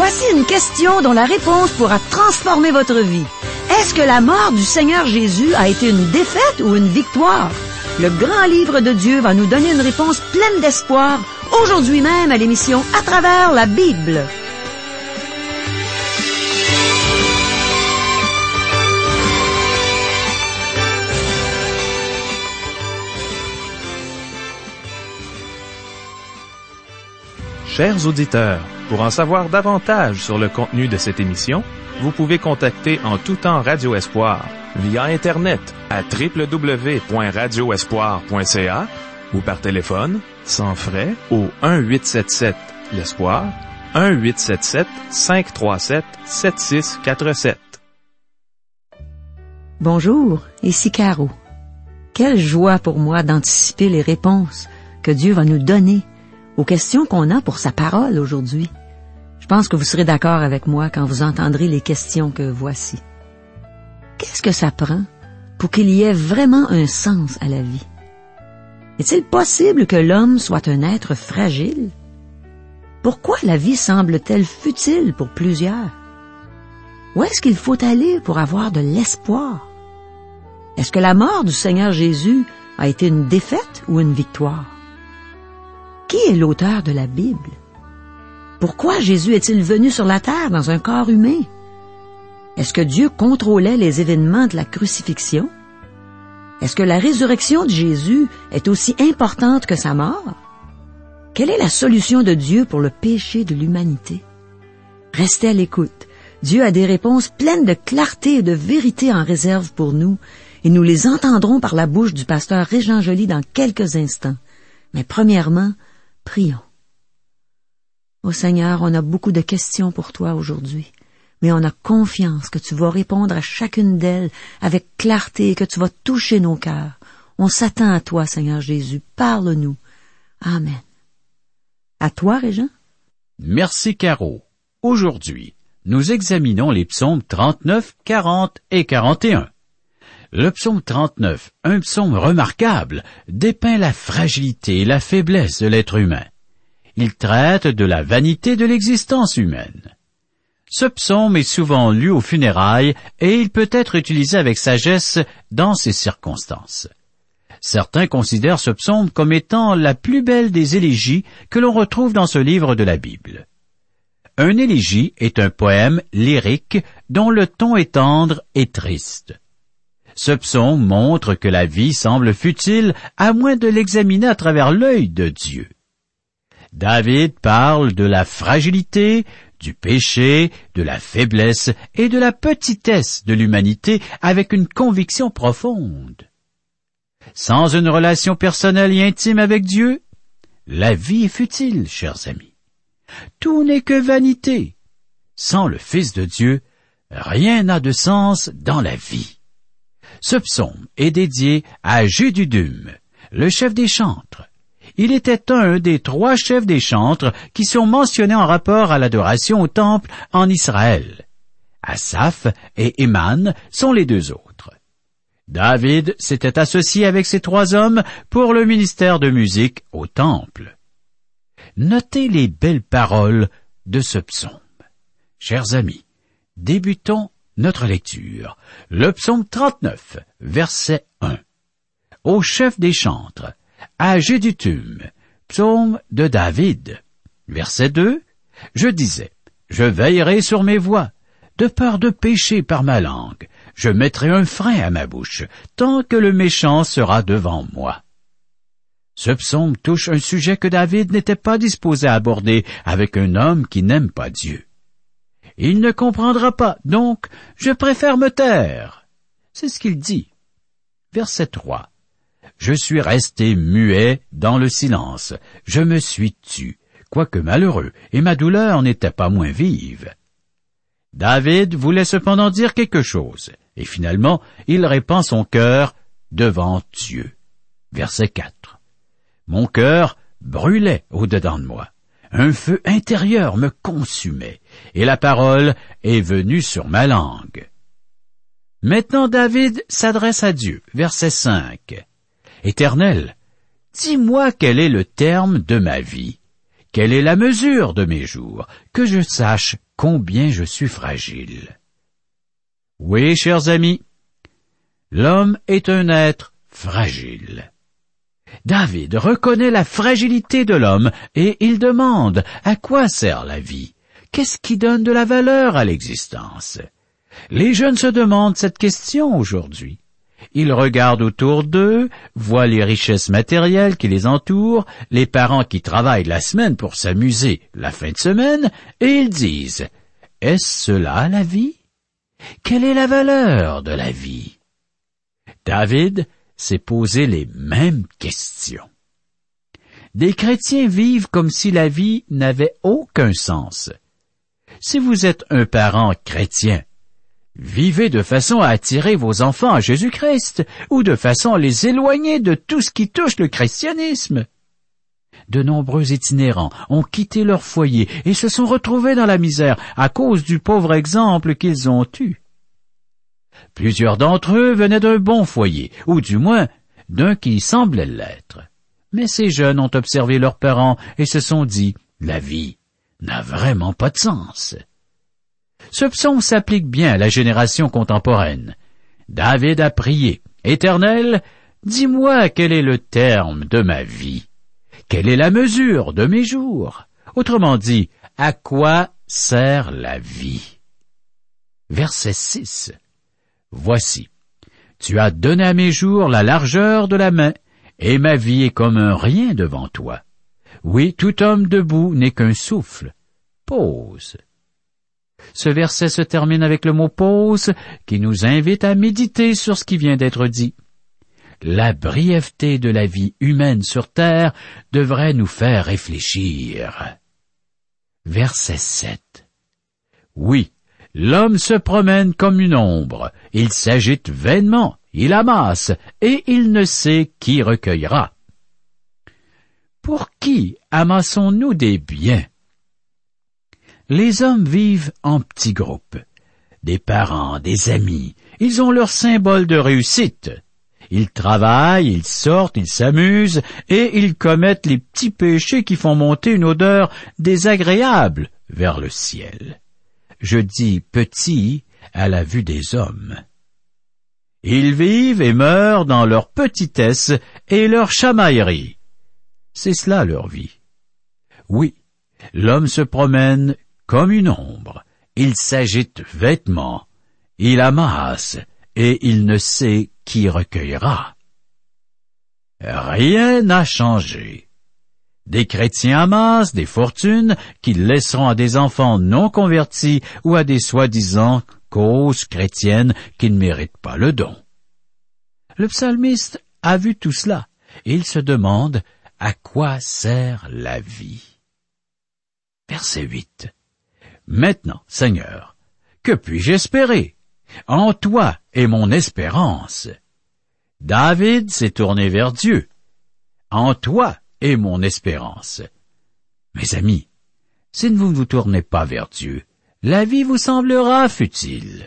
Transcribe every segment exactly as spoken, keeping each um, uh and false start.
Voici une question dont la réponse pourra transformer votre vie. Est-ce que la mort du Seigneur Jésus a été une défaite ou une victoire? Le grand livre de Dieu va nous donner une réponse pleine d'espoir aujourd'hui même à l'émission À travers la Bible. Chers auditeurs, pour en savoir davantage sur le contenu de cette émission, vous pouvez contacter en tout temps Radio Espoir via Internet à w w w point radio espoir point c a ou par téléphone, sans frais, au un huit sept sept l'Espoir, un huit sept sept cinq trois sept sept six quatre sept. Bonjour, ici Caro. Quelle joie pour moi d'anticiper les réponses que Dieu va nous donner aux questions qu'on a pour sa parole aujourd'hui. Je pense que vous serez d'accord avec moi quand vous entendrez les questions que voici. Qu'est-ce que ça prend pour qu'il y ait vraiment un sens à la vie? Est-il possible que l'homme soit un être fragile? Pourquoi la vie semble-t-elle futile pour plusieurs? Où est-ce qu'il faut aller pour avoir de l'espoir? Est-ce que la mort du Seigneur Jésus a été une défaite ou une victoire? Qui est l'auteur de la Bible? Pourquoi Jésus est-il venu sur la terre dans un corps humain? Est-ce que Dieu contrôlait les événements de la crucifixion? Est-ce que la résurrection de Jésus est aussi importante que sa mort? Quelle est la solution de Dieu pour le péché de l'humanité? Restez à l'écoute. Dieu a des réponses pleines de clarté et de vérité en réserve pour nous, et nous les entendrons par la bouche du pasteur Régent Joly dans quelques instants. Mais premièrement, prions. Ô Seigneur, on a beaucoup de questions pour toi aujourd'hui, mais on a confiance que tu vas répondre à chacune d'elles avec clarté et que tu vas toucher nos cœurs. On s'attend à toi, Seigneur Jésus. Parle-nous. Amen. À toi, Régent. Merci, Caro. Aujourd'hui, nous examinons les psaumes trente-neuf, quarante et quarante et un. Le psaume trente-neuf, un psaume remarquable, dépeint la fragilité et la faiblesse de l'être humain. Il traite de la vanité de l'existence humaine. Ce psaume est souvent lu aux funérailles et il peut être utilisé avec sagesse dans ces circonstances. Certains considèrent ce psaume comme étant la plus belle des élégies que l'on retrouve dans ce livre de la Bible. Un élégie est un poème lyrique dont le ton est tendre et triste. Ce psaume montre que la vie semble futile à moins de l'examiner à travers l'œil de Dieu. David parle de la fragilité, du péché, de la faiblesse et de la petitesse de l'humanité avec une conviction profonde. Sans une relation personnelle et intime avec Dieu, la vie est futile, chers amis. Tout n'est que vanité. Sans le Fils de Dieu, rien n'a de sens dans la vie. Ce psaume est dédié à Jédutun, le chef des chantres. Il était un des trois chefs des chantres qui sont mentionnés en rapport à l'adoration au temple en Israël. Asaph et Éman sont les deux autres. David s'était associé avec ces trois hommes pour le ministère de musique au temple. Notez les belles paroles de ce psaume. Chers amis, débutons notre lecture. Le psaume trente-neuf, verset un. Au chef des chantres, à Jédutun, psaume de David. Verset deux. Je disais, je veillerai sur mes voies, de peur de pécher par ma langue. Je mettrai un frein à ma bouche, tant que le méchant sera devant moi. Ce psaume touche un sujet que David n'était pas disposé à aborder avec un homme qui n'aime pas Dieu. Il ne comprendra pas, donc je préfère me taire. C'est ce qu'il dit. Verset trois. Je suis resté muet dans le silence. Je me suis tu, quoique malheureux, et ma douleur n'était pas moins vive. David voulait cependant dire quelque chose, et finalement, il répand son cœur devant Dieu. Verset quatre. Mon cœur brûlait au-dedans de moi. Un feu intérieur me consumait, et la parole est venue sur ma langue. Maintenant David s'adresse à Dieu, verset cinq. Éternel, dis-moi quel est le terme de ma vie. quelle est la mesure de mes jours, que je sache combien je suis fragile. Oui, chers amis, l'homme est un être fragile. David reconnaît la fragilité de l'homme et il demande à quoi sert la vie? Qu'est-ce qui donne de la valeur à l'existence? Les jeunes se demandent cette question aujourd'hui. Ils regardent autour d'eux, voient les richesses matérielles qui les entourent, les parents qui travaillent la semaine pour s'amuser la fin de semaine, et ils disent « Est-ce cela la vie? Quelle est la valeur de la vie? » David s'est posé les mêmes questions. Des chrétiens vivent comme si la vie n'avait aucun sens. Si vous êtes un parent chrétien, vivez de façon à attirer vos enfants à Jésus-Christ ou de façon à les éloigner de tout ce qui touche le christianisme. De nombreux itinérants ont quitté leur foyer et se sont retrouvés dans la misère à cause du pauvre exemple qu'ils ont eu. Plusieurs d'entre eux venaient d'un bon foyer, ou du moins d'un qui semblait l'être. Mais ces jeunes ont observé leurs parents et se sont dit « La vie n'a vraiment pas de sens ». Ce psaume s'applique bien à la génération contemporaine. David a prié « Éternel, dis-moi quel est le terme de ma vie? Quelle est la mesure de mes jours? » Autrement dit, à quoi sert la vie? Verset six. Voici, tu as donné à mes jours la largeur de la main, et ma vie est comme un rien devant toi. Oui, tout homme debout n'est qu'un souffle. Pause. Ce verset se termine avec le mot « pause » qui nous invite à méditer sur ce qui vient d'être dit. La brièveté de la vie humaine sur terre devrait nous faire réfléchir. Verset sept. Oui, l'homme se promène comme une ombre, il s'agite vainement, il amasse, et il ne sait qui recueillera. Pour qui amassons-nous des biens? Les hommes vivent en petits groupes. Des parents, des amis, ils ont leur symbole de réussite. Ils travaillent, ils sortent, ils s'amusent, et ils commettent les petits péchés qui font monter une odeur désagréable vers le ciel. Je dis petits à la vue des hommes. Ils vivent et meurent dans leur petitesse et leur chamaillerie. C'est cela leur vie. Oui, l'homme se promène comme une ombre, il s'agite vêtements, il amasse, et il ne sait qui recueillera. Rien n'a changé. Des chrétiens amassent des fortunes qu'ils laisseront à des enfants non convertis ou à des soi-disant causes chrétiennes qui ne méritent pas le don. Le psalmiste a vu tout cela, et il se demande à quoi sert la vie. Verset huit. Maintenant, Seigneur, que puis-je espérer? En toi est mon espérance. David s'est tourné vers Dieu. En toi est mon espérance. Mes amis, si vous ne vous tournez pas vers Dieu, la vie vous semblera futile.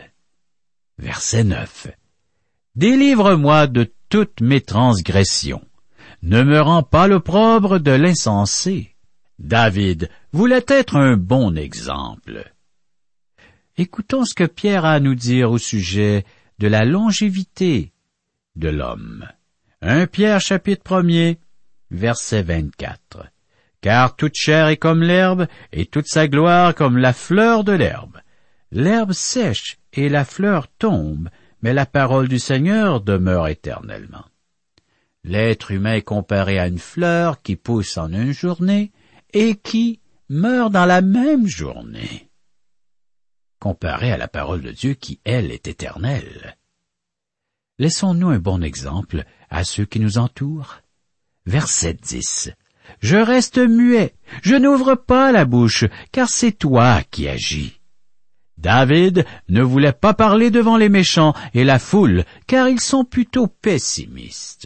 Verset neuf. Délivre-moi de toutes mes transgressions. Ne me rends pas l'opprobre de l'insensé. David voulait être un bon exemple. Écoutons ce que Pierre a à nous dire au sujet de la longévité de l'homme. Premier Pierre chapitre premier, verset vingt-quatre. Car toute chair est comme l'herbe, et toute sa gloire comme la fleur de l'herbe. L'herbe sèche et la fleur tombe, mais la parole du Seigneur demeure éternellement. L'être humain est comparé à une fleur qui pousse en une journée et qui meurt dans la même journée. Comparé à la parole de Dieu qui, elle, est éternelle. Laissons-nous un bon exemple à ceux qui nous entourent. Verset dix. Je reste muet, je n'ouvre pas la bouche, car c'est toi qui agis. David ne voulait pas parler devant les méchants et la foule, car ils sont plutôt pessimistes.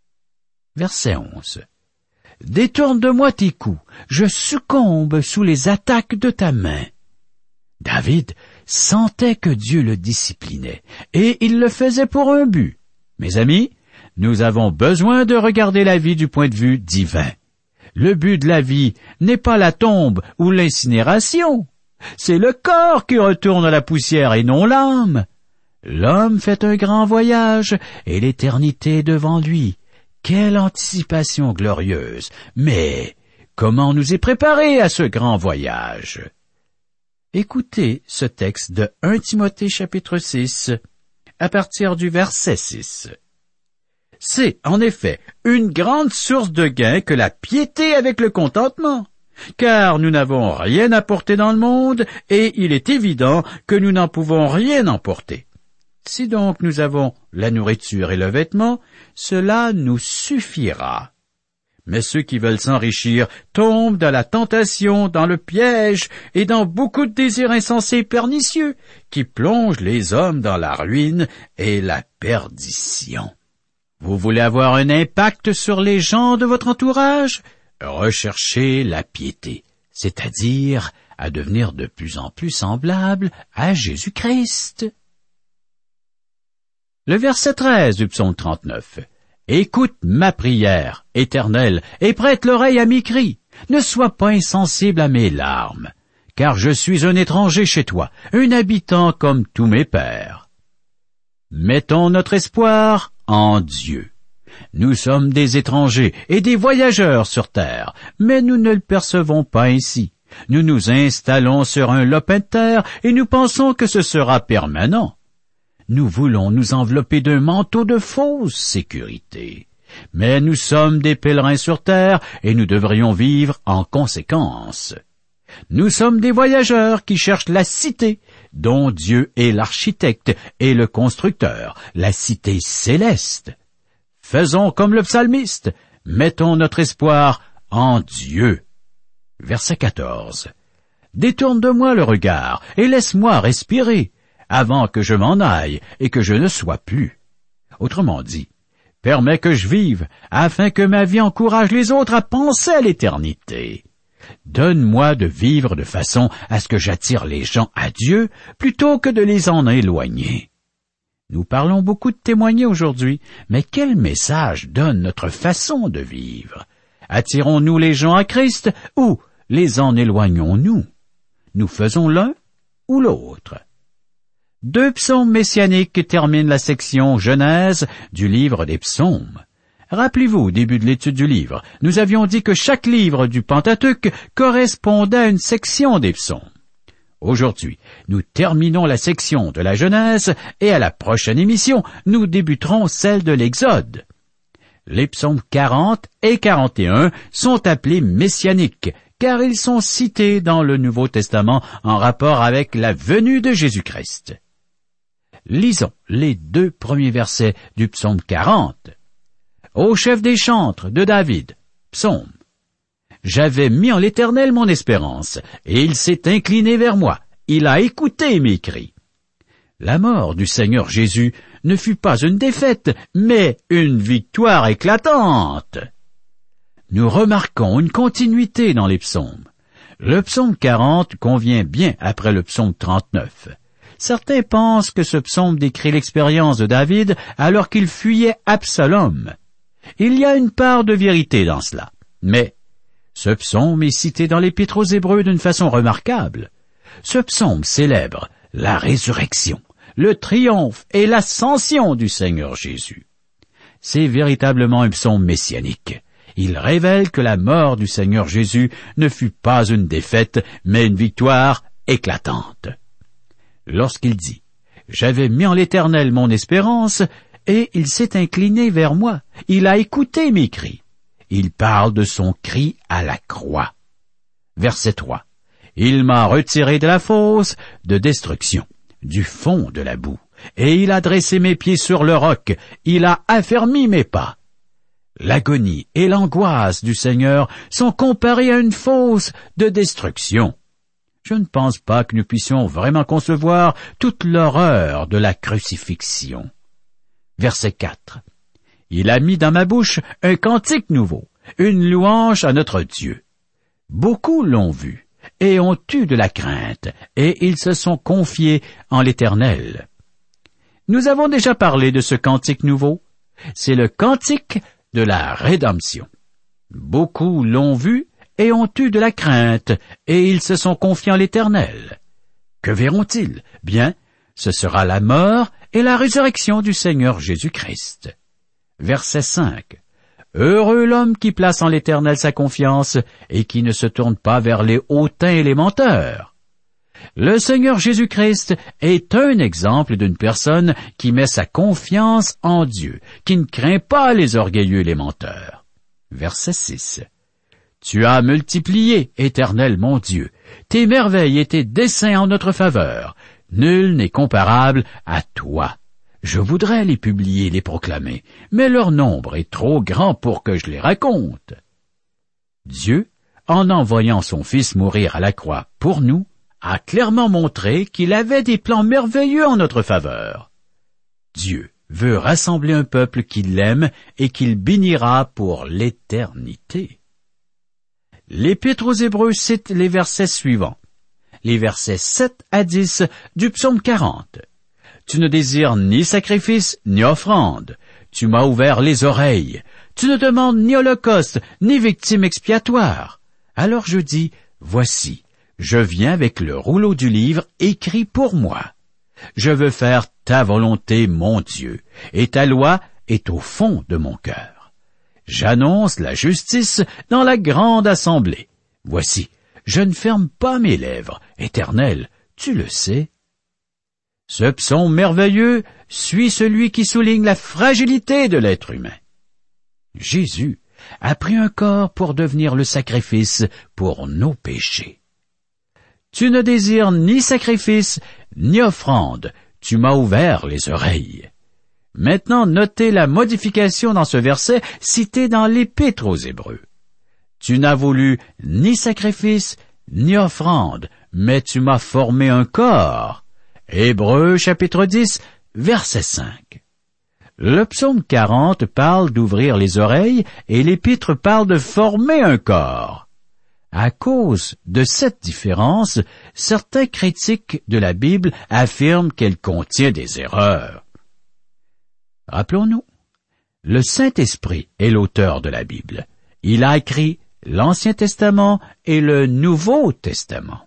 Verset onze. Détourne de moi tes coups, je succombe sous les attaques de ta main. David sentait que Dieu le disciplinait, et il le faisait pour un but. Mes amis, nous avons besoin de regarder la vie du point de vue divin. Le but de la vie n'est pas la tombe ou l'incinération. C'est le corps qui retourne à la poussière et non l'âme. L'homme fait un grand voyage et l'éternité devant lui. Quelle anticipation glorieuse! Mais comment nous y préparer à ce grand voyage? Écoutez ce texte de Premier Timothée chapitre six, à partir du verset six. C'est, en effet, une grande source de gain que la piété avec le contentement, car nous n'avons rien à porter dans le monde, et il est évident que nous n'en pouvons rien emporter. Si donc nous avons la nourriture et le vêtement, cela nous suffira. Mais ceux qui veulent s'enrichir tombent dans la tentation, dans le piège et dans beaucoup de désirs insensés et pernicieux qui plongent les hommes dans la ruine et la perdition. Vous voulez avoir un impact sur les gens de votre entourage? Recherchez la piété, c'est-à-dire à devenir de plus en plus semblable à Jésus-Christ. Le verset treize du psaume trente-neuf. « Écoute ma prière, Éternel, et prête l'oreille à mes cris. Ne sois pas insensible à mes larmes, car je suis un étranger chez toi, un habitant comme tous mes pères. » Mettons notre espoir en Dieu. Nous sommes des étrangers et des voyageurs sur terre, mais nous ne le percevons pas ainsi. Nous nous installons sur un lopin de terre et nous pensons que ce sera permanent. Nous voulons nous envelopper d'un manteau de fausse sécurité. Mais nous sommes des pèlerins sur terre et nous devrions vivre en conséquence. Nous sommes des voyageurs qui cherchent la cité, dont Dieu est l'architecte et le constructeur, la cité céleste. Faisons comme le psalmiste, mettons notre espoir en Dieu. Verset quatorze. Détourne de moi le regard et laisse-moi respirer, avant que je m'en aille et que je ne sois plus. Autrement dit, permets que je vive, afin que ma vie encourage les autres à penser à l'éternité. Donne-moi de vivre de façon à ce que j'attire les gens à Dieu, plutôt que de les en éloigner. Nous parlons beaucoup de témoigner aujourd'hui, mais quel message donne notre façon de vivre? Attirons-nous les gens à Christ ou les en éloignons-nous? Nous faisons l'un ou l'autre. Deux psaumes messianiques terminent la section Genèse du livre des psaumes. Rappelez-vous, au début de l'étude du livre, nous avions dit que chaque livre du Pentateuque correspondait à une section des psaumes. Aujourd'hui, nous terminons la section de la Genèse et à la prochaine émission, nous débuterons celle de l'Exode. Les psaumes quarante et quarante et un sont appelés messianiques, car ils sont cités dans le Nouveau Testament en rapport avec la venue de Jésus-Christ. Lisons les deux premiers versets du psaume quarante. Au chef des chantres de David, psaume. J'avais mis en l'Éternel mon espérance, et il s'est incliné vers moi. Il a écouté mes cris. La mort du Seigneur Jésus ne fut pas une défaite, mais une victoire éclatante. Nous remarquons une continuité dans les psaumes. Le psaume quarante convient bien après le psaume trente-neuf. Certains pensent que ce psaume décrit l'expérience de David alors qu'il fuyait Absalom. Il y a une part de vérité dans cela, mais ce psaume est cité dans l'Épître aux Hébreux d'une façon remarquable. Ce psaume célèbre la résurrection, le triomphe et l'ascension du Seigneur Jésus. C'est véritablement un psaume messianique. Il révèle que la mort du Seigneur Jésus ne fut pas une défaite, mais une victoire éclatante. Lorsqu'il dit « J'avais mis en l'Éternel mon espérance, et il s'est incliné vers moi. Il a écouté mes cris. » Il parle de son cri à la croix. Verset trois. « Il m'a retiré de la fosse de destruction, du fond de la boue, et il a dressé mes pieds sur le roc. Il a affermi mes pas. » L'agonie et l'angoisse du Seigneur sont comparées à une fosse de destruction. Je ne pense pas que nous puissions vraiment concevoir toute l'horreur de la crucifixion. Verset quatre. Il a mis dans ma bouche un cantique nouveau, une louange à notre Dieu. Beaucoup l'ont vu et ont eu de la crainte, et ils se sont confiés en l'Éternel. Nous avons déjà parlé de ce cantique nouveau. C'est le cantique de la rédemption. Beaucoup l'ont vu et ont eu de la crainte, et ils se sont confiés en l'Éternel. Que verront-ils? Bien, ce sera la mort et la résurrection du Seigneur Jésus-Christ. Verset cinq. Heureux l'homme qui place en l'Éternel sa confiance et qui ne se tourne pas vers les hautains et les menteurs. Le Seigneur Jésus-Christ est un exemple d'une personne qui met sa confiance en Dieu, qui ne craint pas les orgueilleux et les menteurs. Verset six. Tu as multiplié, Éternel mon Dieu, tes merveilles et tes desseins en notre faveur. Nul n'est comparable à toi. Je voudrais les publier, les proclamer, mais leur nombre est trop grand pour que je les raconte. Dieu, en envoyant son Fils mourir à la croix pour nous, a clairement montré qu'il avait des plans merveilleux en notre faveur. Dieu veut rassembler un peuple qui l'aime et qu'il bénira pour l'éternité. L'Épître aux Hébreux cite les versets suivants, les versets sept à dix du psaume quarante. Tu ne désires ni sacrifice, ni offrande. Tu m'as ouvert les oreilles. Tu ne demandes ni holocauste, ni victime expiatoire. Alors je dis, voici, je viens avec le rouleau du livre écrit pour moi. Je veux faire ta volonté, mon Dieu, et ta loi est au fond de mon cœur. J'annonce la justice dans la grande assemblée. Voici, je ne ferme pas mes lèvres. Éternel, tu le sais. Ce psaume merveilleux suit celui qui souligne la fragilité de l'être humain. Jésus a pris un corps pour devenir le sacrifice pour nos péchés. Tu ne désires ni sacrifice, ni offrande. Tu m'as ouvert les oreilles. Maintenant, notez la modification dans ce verset cité dans l'Épître aux Hébreux. Tu n'as voulu ni sacrifice, ni offrande, mais tu m'as formé un corps. Hébreux chapitre dix, verset cinq. Le psaume quarante parle d'ouvrir les oreilles et l'Épître parle de former un corps. À cause de cette différence, certains critiques de la Bible affirment qu'elle contient des erreurs. Rappelons-nous, le Saint-Esprit est l'auteur de la Bible. Il a écrit l'Ancien Testament et le Nouveau Testament.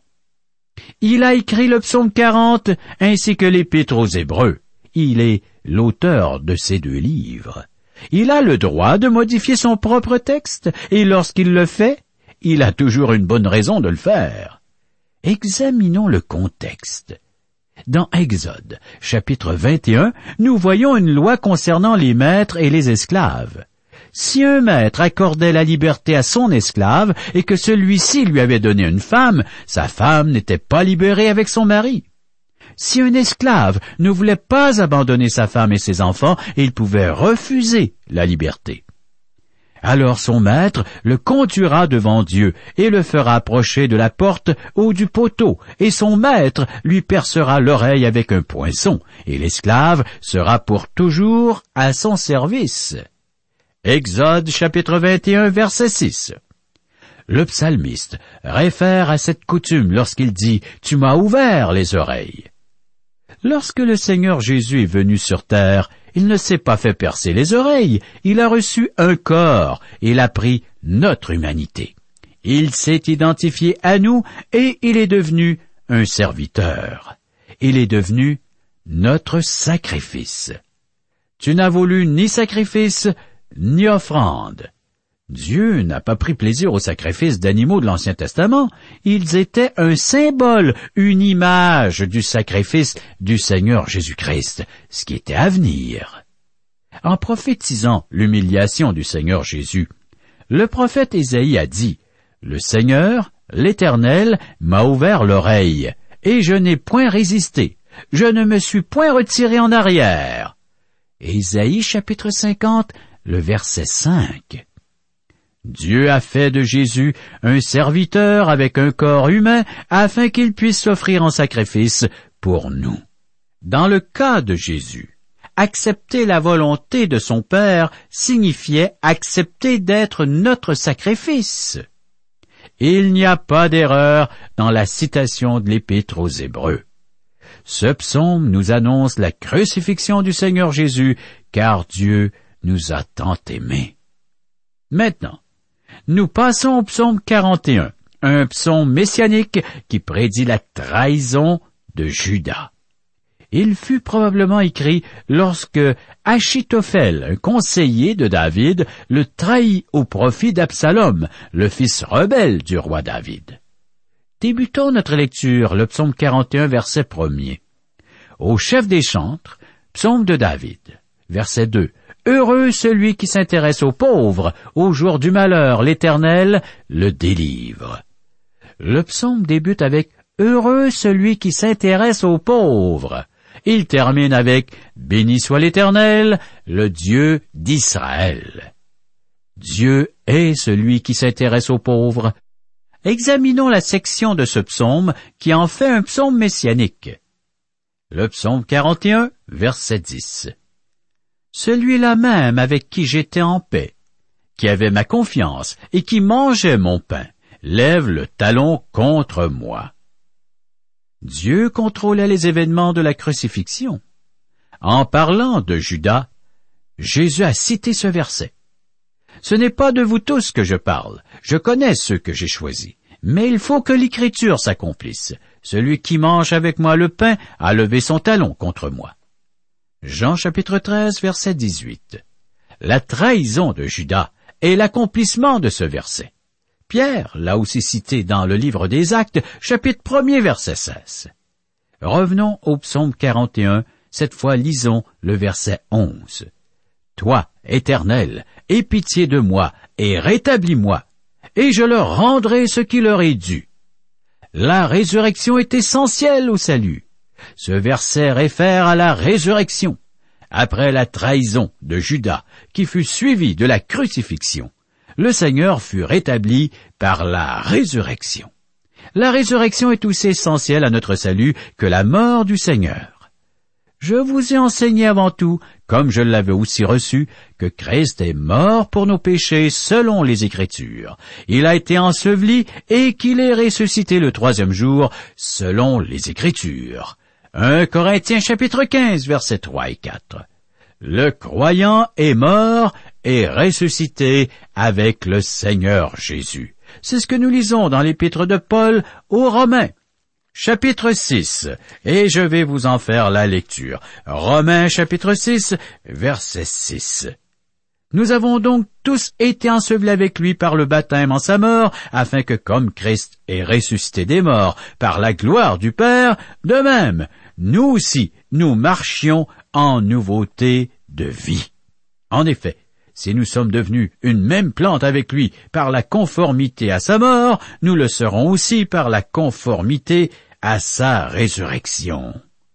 Il a écrit le psaume quarante ainsi que l'Épître aux Hébreux. Il est l'auteur de ces deux livres. Il a le droit de modifier son propre texte, et lorsqu'il le fait, il a toujours une bonne raison de le faire. Examinons le contexte. Dans Exode, chapitre vingt et un, nous voyons une loi concernant les maîtres et les esclaves. Si un maître accordait la liberté à son esclave et que celui-ci lui avait donné une femme, sa femme n'était pas libérée avec son mari. Si un esclave ne voulait pas abandonner sa femme et ses enfants, il pouvait refuser la liberté. Alors son maître le conduira devant Dieu et le fera approcher de la porte ou du poteau, et son maître lui percera l'oreille avec un poinçon, et l'esclave sera pour toujours à son service. Exode chapitre vingt et un, verset six. Le psalmiste réfère à cette coutume lorsqu'il dit « Tu m'as ouvert les oreilles ». Lorsque le Seigneur Jésus est venu sur terre, il ne s'est pas fait percer les oreilles, il a reçu un corps, il a pris notre humanité. Il s'est identifié à nous et il est devenu un serviteur. Il est devenu notre sacrifice. Tu n'as voulu ni sacrifice, ni offrande. Dieu n'a pas pris plaisir aux sacrifices d'animaux de l'Ancien Testament. Ils étaient un symbole, une image du sacrifice du Seigneur Jésus-Christ, ce qui était à venir. En prophétisant l'humiliation du Seigneur Jésus, le prophète Ésaïe a dit, « Le Seigneur, l'Éternel, m'a ouvert l'oreille, et je n'ai point résisté, je ne me suis point retiré en arrière. » Ésaïe chapitre cinquante, le verset cinq. Dieu a fait de Jésus un serviteur avec un corps humain afin qu'il puisse s'offrir en sacrifice pour nous. Dans le cas de Jésus, accepter la volonté de son Père signifiait accepter d'être notre sacrifice. Il n'y a pas d'erreur dans la citation de l'Épître aux Hébreux. Ce psaume nous annonce la crucifixion du Seigneur Jésus, car Dieu nous a tant aimés. Maintenant, nous passons au psaume quarante et un, un psaume messianique qui prédit la trahison de Juda. Il fut probablement écrit lorsque Achitophel, un conseiller de David, le trahit au profit d'Absalom, le fils rebelle du roi David. Débutons notre lecture, le psaume quarante et un, verset premier. Au chef des chantres, psaume de David, verset deux. Heureux celui qui s'intéresse aux pauvres, au jour du malheur, l'Éternel le délivre. Le psaume débute avec Heureux celui qui s'intéresse aux pauvres. Il termine avec Béni soit l'Éternel, le Dieu d'Israël. Dieu est celui qui s'intéresse aux pauvres. Examinons la section de ce psaume qui en fait un psaume messianique. Le psaume quarante et un, verset dix. Celui-là même avec qui j'étais en paix, qui avait ma confiance et qui mangeait mon pain, lève le talon contre moi. Dieu contrôlait les événements de la crucifixion. En parlant de Judas, Jésus a cité ce verset. Ce n'est pas de vous tous que je parle, je connais ceux que j'ai choisis, mais il faut que l'Écriture s'accomplisse. Celui qui mange avec moi le pain a levé son talon contre moi. Jean chapitre treize, verset dix-huit. La trahison de Judas est l'accomplissement de ce verset. Pierre l'a aussi cité dans le livre des Actes, chapitre premier, verset seize. Revenons au psaume quarante et un, cette fois lisons le verset onze. Toi, Éternel, aie pitié de moi et rétablis-moi, et je leur rendrai ce qui leur est dû. La résurrection est essentielle au salut. Ce verset réfère à la résurrection. Après la trahison de Judas, qui fut suivie de la crucifixion, le Seigneur fut rétabli par la résurrection. La résurrection est aussi essentielle à notre salut que la mort du Seigneur. Je vous ai enseigné avant tout, comme je l'avais aussi reçu, que Christ est mort pour nos péchés selon les Écritures. Il a été enseveli et qu'il est ressuscité le troisième jour selon les Écritures. un Corinthiens chapitre quinze, versets trois et quatre. Le croyant est mort et ressuscité avec le Seigneur Jésus. C'est ce que nous lisons dans l'épître de Paul aux Romains. Chapitre six, et je vais vous en faire la lecture. Romains chapitre six, verset six. Nous avons donc tous été ensevelis avec lui par le baptême en sa mort, afin que comme Christ est ressuscité des morts par la gloire du Père, de même, nous aussi, nous marchions en nouveauté de vie. En effet, si nous sommes devenus une même plante avec lui par la conformité à sa mort, nous le serons aussi par la conformité à sa résurrection.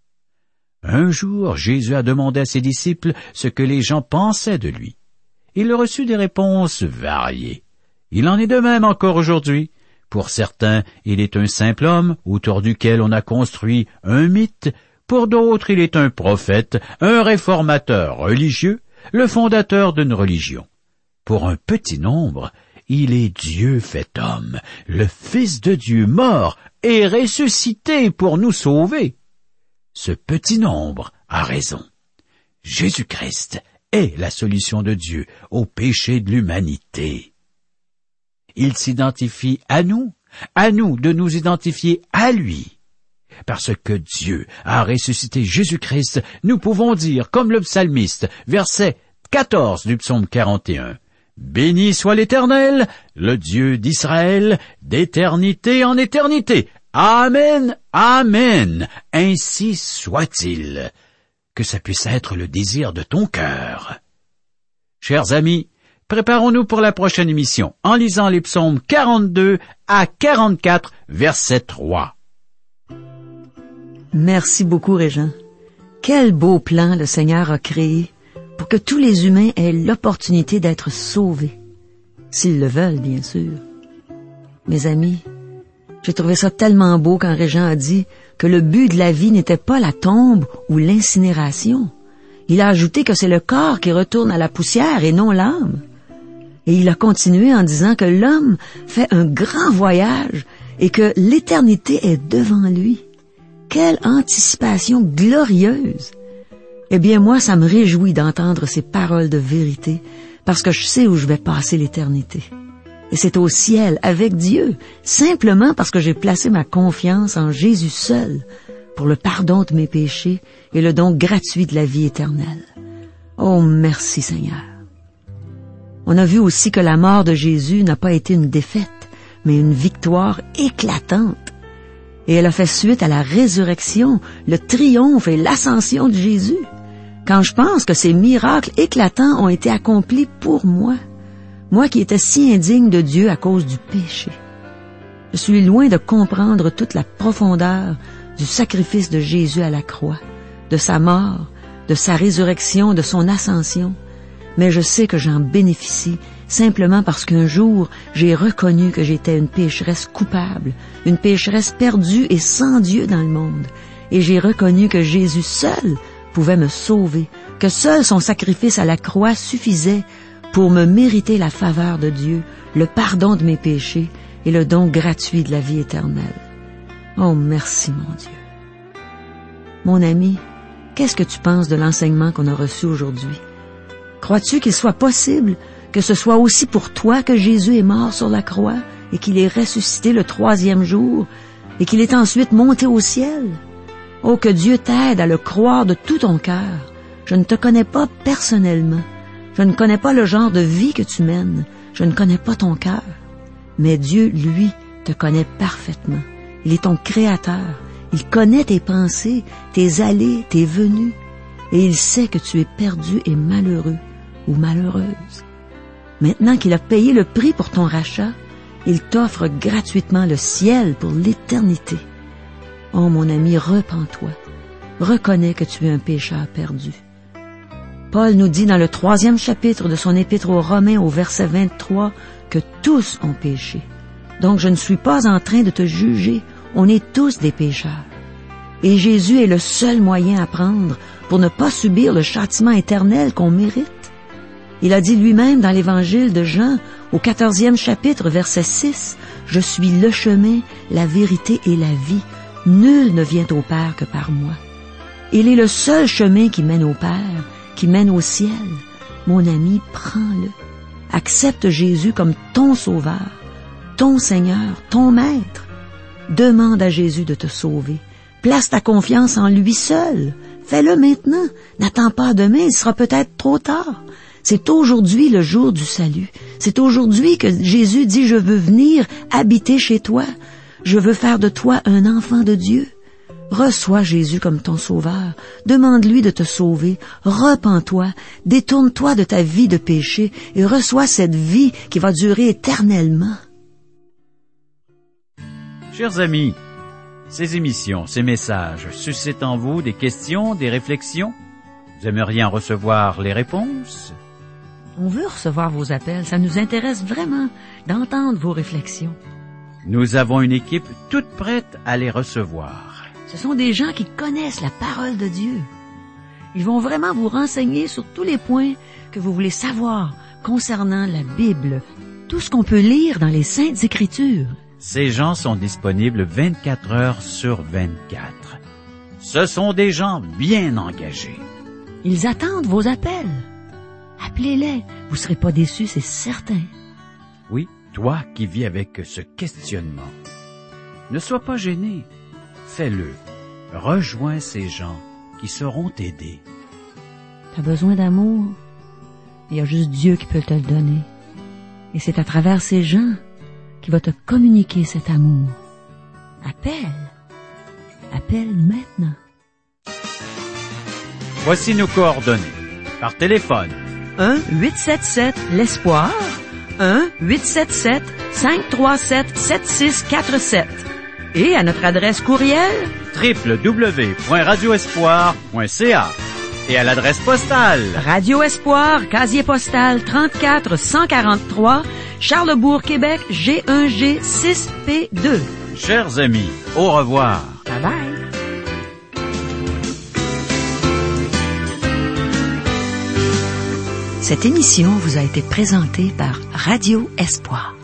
Un jour, Jésus a demandé à ses disciples ce que les gens pensaient de lui. Il reçut des réponses variées. Il en est de même encore aujourd'hui. Pour certains, il est un simple homme autour duquel on a construit un mythe. Pour d'autres, il est un prophète, un réformateur religieux, le fondateur d'une religion. Pour un petit nombre, il est Dieu fait homme, le Fils de Dieu mort et ressuscité pour nous sauver. Ce petit nombre a raison. Jésus-Christ est la solution de Dieu au péché de l'humanité. Il s'identifie à nous, à nous de nous identifier à lui. Parce que Dieu a ressuscité Jésus-Christ, nous pouvons dire, comme le psalmiste, verset quatorze du psaume quarante et un, « Béni soit l'Éternel, le Dieu d'Israël, d'éternité en éternité. Amen, Amen, ainsi soit-il. » Que ça puisse être le désir de ton cœur. Chers amis, préparons-nous pour la prochaine émission en lisant les psaumes quarante-deux à quarante-quatre, verset trois. Merci beaucoup, Régent. Quel beau plan le Seigneur a créé pour que tous les humains aient l'opportunité d'être sauvés. S'ils le veulent, bien sûr. Mes amis, j'ai trouvé ça tellement beau quand Régent a dit que le but de la vie n'était pas la tombe ou l'incinération. Il a ajouté que c'est le corps qui retourne à la poussière et non l'âme. Et il a continué en disant que l'homme fait un grand voyage et que l'éternité est devant lui. Quelle anticipation glorieuse! Eh bien, moi, ça me réjouit d'entendre ces paroles de vérité, parce que je sais où je vais passer l'éternité. Et c'est au ciel, avec Dieu, simplement parce que j'ai placé ma confiance en Jésus seul pour le pardon de mes péchés et le don gratuit de la vie éternelle. Oh, merci Seigneur. On a vu aussi que la mort de Jésus n'a pas été une défaite, mais une victoire éclatante. Et elle a fait suite à la résurrection, le triomphe et l'ascension de Jésus. Quand je pense que ces miracles éclatants ont été accomplis pour moi, moi qui étais si indigne de Dieu à cause du péché. Je suis loin de comprendre toute la profondeur du sacrifice de Jésus à la croix, de sa mort, de sa résurrection, de son ascension, mais je sais que j'en bénéficie simplement parce qu'un jour, j'ai reconnu que j'étais une pécheresse coupable, une pécheresse perdue et sans Dieu dans le monde, et j'ai reconnu que Jésus seul pouvait me sauver, que seul son sacrifice à la croix suffisait pour me mériter la faveur de Dieu, le pardon de mes péchés et le don gratuit de la vie éternelle. Oh, merci, mon Dieu. Mon ami, qu'est-ce que tu penses de l'enseignement qu'on a reçu aujourd'hui? Crois-tu qu'il soit possible que ce soit aussi pour toi que Jésus est mort sur la croix et qu'il est ressuscité le troisième jour et qu'il est ensuite monté au ciel? Oh, que Dieu t'aide à le croire de tout ton cœur. Je ne te connais pas personnellement. Je ne connais pas le genre de vie que tu mènes. Je ne connais pas ton cœur. Mais Dieu, lui, te connaît parfaitement. Il est ton créateur. Il connaît tes pensées, tes allées, tes venues. Et il sait que tu es perdu et malheureux ou malheureuse. Maintenant qu'il a payé le prix pour ton rachat, il t'offre gratuitement le ciel pour l'éternité. Oh, mon ami, repens-toi. Reconnais que tu es un pécheur perdu. Paul nous dit dans le troisième chapitre de son épître aux Romains au verset vingt-trois que tous ont péché. Donc je ne suis pas en train de te juger, on est tous des pécheurs. Et Jésus est le seul moyen à prendre pour ne pas subir le châtiment éternel qu'on mérite. Il a dit lui-même dans l'évangile de Jean, au quatorzième chapitre, verset six, « Je suis le chemin, la vérité et la vie. Nul ne vient au Père que par moi. » Il est le seul chemin qui mène au Père, qui mène au ciel. Mon ami, prends-le. Accepte Jésus comme ton sauveur, ton Seigneur, ton Maître. Demande à Jésus de te sauver. Place ta confiance en lui seul. Fais-le maintenant. N'attends pas demain, il sera peut-être trop tard. C'est aujourd'hui le jour du salut. C'est aujourd'hui que Jésus dit « Je veux venir habiter chez toi. Je veux faire de toi un enfant de Dieu. » Reçois Jésus comme ton sauveur. Demande-lui de te sauver. Repens-toi. Détourne-toi de ta vie de péché et reçois cette vie qui va durer éternellement. Chers amis, ces émissions, ces messages suscitent en vous des questions, des réflexions? Vous aimeriez en recevoir les réponses? On veut recevoir vos appels. Ça nous intéresse vraiment d'entendre vos réflexions. Nous avons une équipe toute prête à les recevoir. Ce sont des gens qui connaissent la parole de Dieu. Ils vont vraiment vous renseigner sur tous les points que vous voulez savoir concernant la Bible, tout ce qu'on peut lire dans les Saintes Écritures. Ces gens sont disponibles vingt-quatre heures sur vingt-quatre. Ce sont des gens bien engagés. Ils attendent vos appels. Appelez-les, vous ne serez pas déçus, c'est certain. Oui, toi qui vis avec ce questionnement, ne sois pas gêné. Fais-le. Rejoins ces gens qui sauront t'aider. Tu as besoin d'amour. Il y a juste Dieu qui peut te le donner. Et c'est à travers ces gens qu'il va te communiquer cet amour. Appelle. Appelle maintenant. Voici nos coordonnées. Par téléphone. un huit sept sept l'Espoir. un huit sept sept cinq trois sept sept six quatre sept. Et à notre adresse courriel w w w point radio espoir point c a et à l'adresse postale Radio Espoir, casier postal trente-quatre cent quarante-trois, Charlesbourg, Québec, G un G six P deux. Chers amis, au revoir. Bye bye. Cette émission vous a été présentée par Radio Espoir.